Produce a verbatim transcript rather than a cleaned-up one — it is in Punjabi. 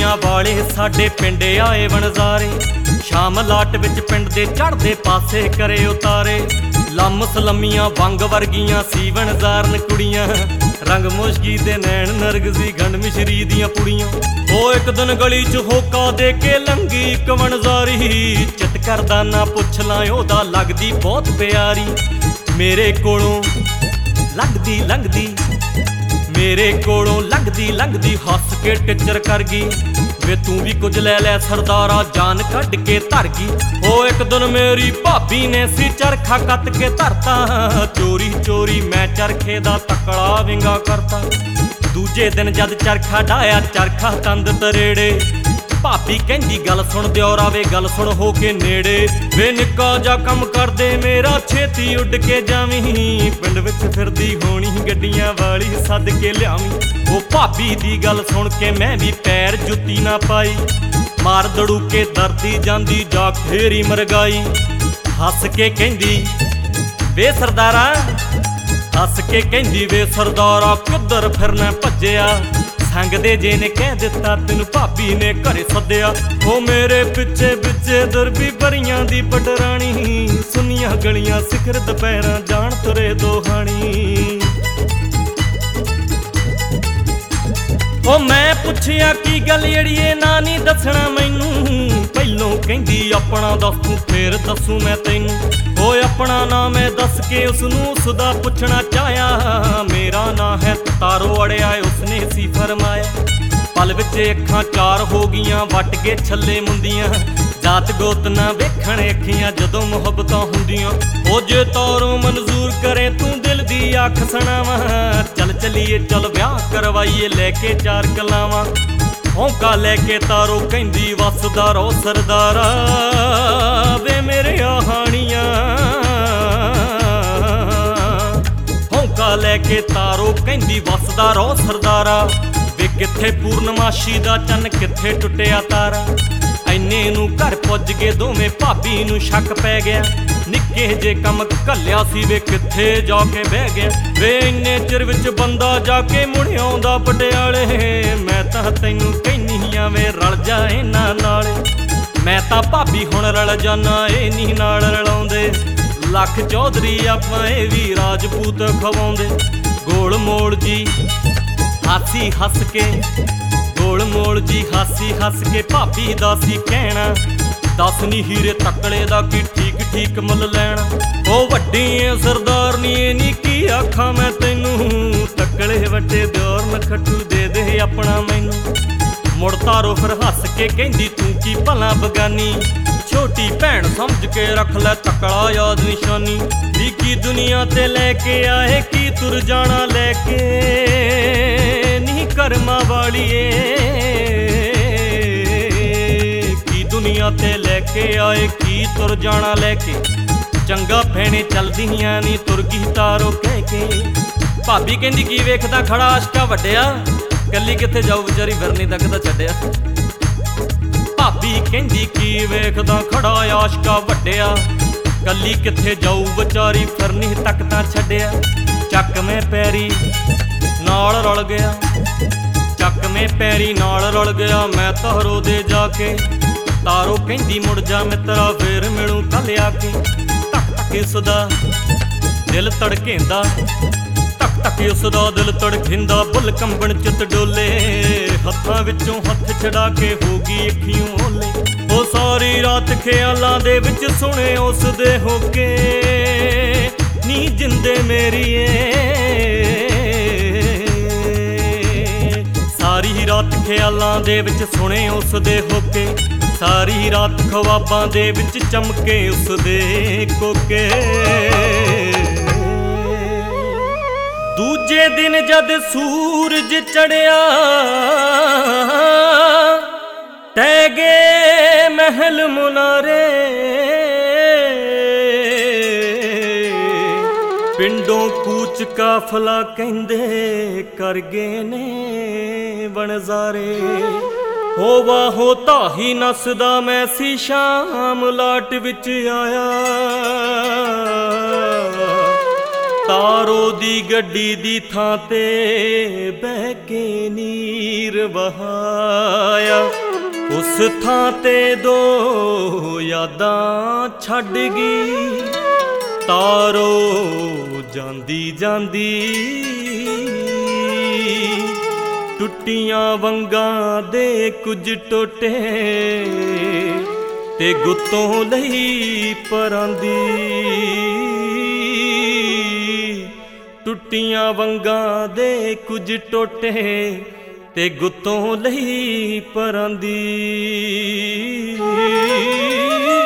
ਗਲੀਆਂ ਵਾਲੇ ਸਾਡੇ ਪਿੰਡ ਆਏ ਵਣਜ਼ਾਰੇ। ਸ਼ਾਮ ਲਾਟ ਵਿੱਚ ਪਿੰਡ ਦੇ ਚੜ੍ਹਦੇ ਪਾਸੇ ਕਰੇ ਉਤਾਰੇ। ਲੰਮ ਸਲਮੀਆਂ ਵੰਗ ਵਰਗੀਆਂ ਸੀ ਵਣਜ਼ਾਰਨ ਕੁੜੀਆਂ। ਰੰਗ ਮੁਸ਼ਕੀ ਦੇ ਨੈਣ ਨਰਗਸੀ ਗੰਢ ਮਿਸ਼ਰੀ ਦੀਆਂ ਪੁੜੀਆਂ। ਉਹ ਇੱਕ ਦਿਨ ਗਲੀ 'ਚ ਹੋਕਾ ਦੇ ਕੇ ਲੰਗੀ ਇੱਕ ਵਣਜ਼ਾਰੀ। ਚਿੱਤ ਕਰਦਾ ਨਾ ਪੁੱਛ ਲਾਂ ਉਹਦਾ ਲੱਗਦੀ ਬਹੁਤ ਪਿਆਰੀ। ਮੇਰੇ ਕੋਲੋਂ ਲੰਘਦੀ ਲੰਘਦੀ ਮੇਰੇ ਕੋਲੋਂ ਲੰਘਦੀ ਲੰਘਦੀ ਹੱਸ ਕੇ ਟਿੱਚਰ ਕਰ ਗਈ। ਵੇ ਤੂੰ ਵੀ ਕੁਝ ਲੈ ਲੈ ਸਰਦਾਰਾ ਜਾਨ ਕੱਢ ਕੇ ਧਰ ਗਈ। ਉਹ ਇੱਕ ਦਿਨ ਮੇਰੀ ਭਾਬੀ ਨੇ ਸੀ ਚਰਖਾ ਕੱਤ ਕੇ ਧਰਤਾ। ਚੋਰੀ ਚੋਰੀ ਮੈਂ ਚਰਖੇ ਦਾ ਤਕੜਾ ਵਿੰਗਾ ਕਰਤਾ। ਦੂਜੇ ਦਿਨ ਜਦ ਚਰਖਾ ਡਾਇਆ ਚਰਖਾ ਤੰਦ ਤਰੇੜੇ। ਭਾਬੀ ਕਹਿੰਦੀ ਗੱਲ ਸੁਣ ਦਿਓਰਾ ਵੇ ਗੱਲ ਸੁਣ ਹੋ ਕੇ ਨੇੜੇ। ਵੇ ਨਿੱਕਾ ਜਾ ਕੰਮ ਕਰਦੇ ਮੇਰਾ ਛੇਤੀ ਉੱਡ ਕੇ ਜਾਵੀਂ। ਪਿੰਡ ਵਿੱਚ ਫਿਰਦੀ ਹੋਣੀ ਗੱਡੀਆਂ ਵਾਲੀ ਸੱਦ ਕੇ ਲਿਆਵੀਂ। ਉਹ ਭਾਬੀ ਦੀ ਗੱਲ ਸੁਣ ਕੇ ਮੈਂ ਵੀ ਪੈਰ ਜੁੱਤੀ ਨਾ ਪਾਈ। ਮਾਰ ਦੜੂਕੇ ਦਰਦੀ ਜਾਂਦੀ ਜਾ ਫੇਰੀ ਮਰਗਾਈ। ਹੱਸ ਕੇ ਕਹਿੰਦੀ ਵੇ ਸਰਦਾਰਾ ਹੱਸ ਕੇ ਕਹਿੰਦੀ ਵੇ ਸਰਦਾਰਾ ਕਿੱਧਰ ਫਿਰਨਾ ਭੱਜਿਆ। ਸੰਗਦੇ ਜੇ ਨੇ ਕਹਿ ਦਿੱਤਾ ਤੈਨੂੰ ਭਾਬੀ ਨੇ ਘਰੇ ਸੱਦਿਆ। ਉਹ ਮੇਰੇ ਪਿੱਛੇ ਪਿੱਛੇ ਦਰਬੀ ਭਰੀਆਂ ਦੀ ਪਟਰਾਣੀ। ਸੁੰਨੀਆਂ ਗਲੀਆਂ ਸਿਖਰ ਦੁਪਹਿਰਾਂ ਜਾਣ ਤੁਰੇ ਦੋਹਾਣੀ। ਉਹ ਮੈਂ ਪੁੱਛਿਆ ਕੀ ਗੱਲ ਅੜੀਏ ਨਾ ਨੀ ਦੱਸਣਾ ਮੈਨੂੰ। ਪਹਿਲੋਂ ਕਹਿੰਦੀ ਆਪਣਾ ਦੱਸ ਤੂੰ ਫੇਰ ਦੱਸੂ ਮੈਂ ਤੈਨੂੰ। ਓਏ ਆਪਣਾ ਨਾਂ ਮੈਂ ਦੱਸ ਕੇ ਉਸਨੂੰ ਉਸਦਾ ਪੁੱਛਣਾ ਚਾਹਿਆ। ਮੇਰਾ ਨਾਂ ਹੈ ਤਾਰੋ ਅੜਿਆ ਉਸਨੇ ਸੀ ਫਰਮਾਇਆ। ਪਲ ਵਿੱਚ ਅੱਖਾਂ ਚਾਰ ਹੋ ਗਈਆਂ ਵੱਟ ਕੇ ਛੱਲੇ ਮੁੰਦੀਆਂ। ਜਾਤ ਗੋਤ ਨਾ ਵੇਖਣ ਅੱਖੀਆਂ ਜਦੋਂ ਮੁਹੱਬਤਾਂ ਹੁੰਦੀਆਂ। ਉਹ ਜੇ ਤਾਰੋ ਮਨਜ਼ੂਰ ਕਰੇ ਤੂੰ ਦਿਲ ਦੀ ਅੱਖ ਸੁਣਾਵਾਂ। ਚੱਲ ਚੱਲੀਏ ਚੱਲ ਵਿਆਹ ਕਰਵਾਈਏ ਲੈ ਕੇ ਚਾਰ ਕਲਾਵਾਂ। ਹੌਂਕਾ ਲੈ ਕੇ ਤਾਰੋ ਕਹਿੰਦੀ ਵਸਦਾ ਰੋ ਸਰਦਾਰਾ ਵੇ ਮੇਰੇ ਹਾਣੀਆਂ। ਹੌਂਕਾ ਲੈ ਕੇ ਤਾਰੋ ਕਹਿੰਦੀ ਵਸਦਾ ਰੋ ਸਰਦਾਰਾ ਵੇ ਕਿੱਥੇ ਪੂਰਨਮਾਸ਼ੀ ਦਾ ਚੰਨ ਕਿੱਥੇ ਟੁੱਟਿਆ ਤਾਰਾ। ਐਨੇ ਨੂੰ ਘਰ ਪੁੱਜ ਕੇ ਦੋਵੇਂ ਭਾਬੀ ਨੂੰ ਸ਼ੱਕ ਪੈ ਗਿਆ। ਨਿੱਕੇ ਜੇ ਕੰਮ ਘੱਲਿਆ ਸੀ ਵੇ ਕਿੱਥੇ ਜਾ ਕੇ ਬਹਿ ਗਿਆ। ਵੇ ਇੰਨੇ ਚਿਰ ਵਿੱਚ ਬੰਦਾ ਜਾ ਕੇ ਮੁੜ ਆਉਂਦਾ ਪਟਿਆਲੇ। ਮੈਂ ਤਾਂ ਤੈਨੂੰ ਕਹਿੰਨੀ ਆ ਵੇ ਰਲ ਜਾ ਇਹਨਾਂ ਨਾਲੇ। ਮੈਂ ਤਾਂ ਭਾਬੀ ਹੁਣ ਰਲ ਜਾਨਾ ਇਹ ਨੀ ਨਾਲ ਰਲਾਉਂਦੇ। ਲੱਖ ਚੌਧਰੀ ਆਪਾਂ ਇਹ ਵੀ ਰਾਜਪੂਤ ਖਵਾਉਂਦੇ। ਗੋਲ ਮੋਲ ਜੀ ਹਾਸੀ ਹੱਸ ਕੇ ਗੋਲ ਮੋਲ ਜੀ ਹਾਸੀ ਹੱਸ ਕੇ ਭਾਬੀ ਦਾ ਸੀ ਕਹਿਣਾ। ਦੱਸ ਨੀ ਹੀਰੇ ਤਕੜੇ ਦਾ ਕੀ ਠੀਕ ਠੀਕ ਮੁੱਲ ਲੈਣਾ। ਉਹ ਵੱਡੀ ਸਰਦਾਰਨੀ ਨੀ ਕੀ ਆਖਾਂ ਮੈਂ ਤੈਨੂੰ। ਤਕੜੇ ਵੱਡੇ ਦਿਓਰ ਨਖੱਟੂ ਦੇ ਦੇ ਆਪਣਾ ਮੈਨੂੰ। ਮੁੜ ਤਾਰੋ ਫਿਰ ਹੱਸ ਕੇ ਕਹਿੰਦੀ ਤੂੰ ਕੀ ਭਲਾ ਬਗਾਨੀ। ਛੋਟੀ ਭੈਣ ਸਮਝ ਕੇ ਰੱਖ ਲੈ ਤਕੜਾ ਯਾਦ ਨਿਸ਼ਾਨੀ। ਨੀ ਕੀ ਦੁਨੀਆ ਤੇ ਲੈ ਕੇ ਆਏ ਕੀ ਤੁਰ ਜਾਣਾ ਲੈ ਕੇ। ਨੀ ਕਰਮਾਂ ਵਾਲੀਏ ਕੀ ਦੁਨੀਆ ਤੇ ਲੈ ਕੇ ਆਏ ਕੀ ਤੁਰ ਜਾਣਾ ਲੈ ਕੇ। ਚੰਗਾ ਭੈਣੇ ਚਲਦੀਆਂ ਨੀ ਤੁਰ ਗਈ ਤਾਰੋ ਕਹਿ ਕੇ। ਭਾਬੀ ਕਹਿੰਦੀ ਕੀ ਵੇਖਦਾ ਖੜਾ ਆਸ਼ਕਾ ਵੱਡਿਆ। ਕੱਲੀ ਕਿੱਥੇ ਜਾਊ ਵਿਚਾਰੀ ਫਿਰਨੀ ਤੱਕ ਤਾਂ ਛੱਡਿਆ। ਭਾਬੀ ਕਹਿੰਦੀ ਕੀ ਵੇਖਦਾ ਖੜਾ ਆਸ਼ਕਾ ਵੱਡਿਆ। ਕੱਲੀ ਕਿੱਥੇ ਜਾਊ ਵਿਚਾਰੀ ਫਿਰਨੀ ਤੱਕ ਤਾਂ ਛੱਡਿਆ। ਚੱਕ ਮੈਂ ਪੈਰੀ ਨਾਲ ਰਲ ਗਿਆ ਚੱਕ ਮੈਂ ਪੈਰੀ ਨਾਲ ਰਲ ਗਿਆ ਮੈਂ ਤਾਰੋ ਦੇ ਜਾ ਕੇ। ਤਾਰੋ ਕਹਿੰਦੀ ਮੁੜ ਜਾ ਮਿੱਤਰਾ ਫੇਰ ਮਿਲੂ ਕੱਲ ਆ ਕੇ। ਧੱਕ ਧੱਕ ਉਸਦਾ ਦਿਲ ਧੜਕੇਂਦਾ ਧੱਕ ਧੱਕ ਉਸਦਾ ਦਿਲ ਧੜਕੇਂਦਾ। ਬੁੱਲ ਕੰਬਣ ਚਿੱਤ ਡੋਲੇ ਹੱਥਾਂ ਵਿੱਚੋਂ ਹੱਥ ਛਡਾ ਕੇ ਹੋ ਗਈ ਅੱਖੀਓਂ ਓਲੇ। ਉਹ ਸਾਰੀ ਰਾਤ ਖਿਆਲਾਂ ਦੇ ਵਿੱਚ ਸੁਣੇ ਉਸਦੇ ਹੋਕੇ। ਨੀ ਜਿੰਦੇ ਮੇਰੀਏ ਸਾਰੀ ਰਾਤ ਖਿਆਲਾਂ ਦੇ ਵਿੱਚ ਸੁਣੇ ਉਸਦੇ ਹੋਕੇ। ਸਾਰੀ ਰਾਤ ਖਵਾਬਾਂ ਦੇ ਵਿੱਚ ਚਮਕੇ ਉਸਦੇ ਕੋਕੇ। ਦੂਜੇ ਦਿਨ ਜਦ ਸੂਰਜ ਚੜਿਆ ਟਹਿ ਗਏ ਮਹਿਲ ਮੁਨਾਰੇ। ਪਿੰਡੋਂ ਕੂਚ ਕਾਫਲਾ ਕਹਿੰਦੇ ਕਰ ਗਏ ਨੇ ਵਣਜ਼ਾਰੇ। ਹੋ ਵਾਹੋ ਧਾਹੀ ਨੱਸਦਾ ਮੈਂ ਸੀ ਸ਼ਾਮ ਲਾਟ ਵਿੱਚ ਆਇਆ। ਤਾਰੋ ਦੀ ਗੱਡੀ ਦੀ ਥਾਂ ਤੇ ਬਹਿ ਕੇ ਨੀਰ ਵਹਾਇਆ। ਉਸ ਥਾਂ ਤੇ ਦੋ ਯਾਦਾਂ ਛੱਡ ਗਈ ਤਾਰੋ ਜਾਂਦੀ ਜਾਂਦੀ। ਟੁੱਟੀਆਂ ਵੰਗਾਂ ਦੇ ਕੁਝ ਟੋਟੇ ਤੇ ਗੁੱਤੋਂ ਲਈ ਪਰਾਂਦੀ। ਟੁੱਟੀਆਂ ਵੰਗਾਂ ਦੇ ਕੁਝ ਟੋਟੇ ਤੇ ਗੁੱਤੋਂ ਲਈ ਪਰਾਂਦੀ।